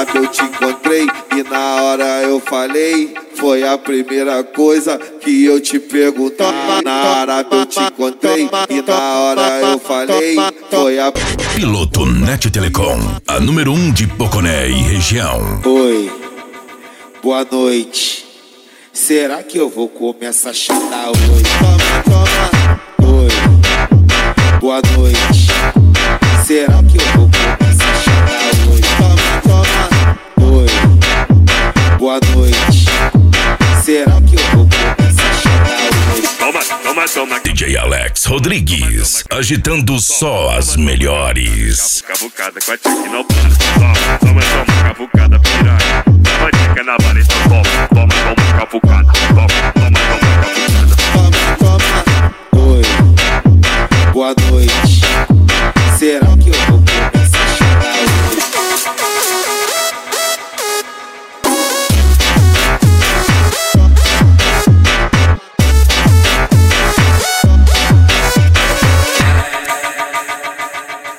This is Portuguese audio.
rap eu te encontrei e na hora eu falei. Foi a primeira coisa que eu te perguntei. Na rap eu te encontrei e na hora eu falei. Foi a... Piloto Net Telecom, a número 1 de Poconé e região. Oi, boa noite. Será que eu vou comer essa chata hoje? Toma, toma. Oi, boa noite. Será que eu vou comer essa chata hoje? Toma, toma. Oi, boa noite. Será que eu vou comer essa chata hoje? Toma, toma, toma. DJ Alex Rodrigues, agitando só as melhores. Cavucada com a tia que não para. Toma, toma.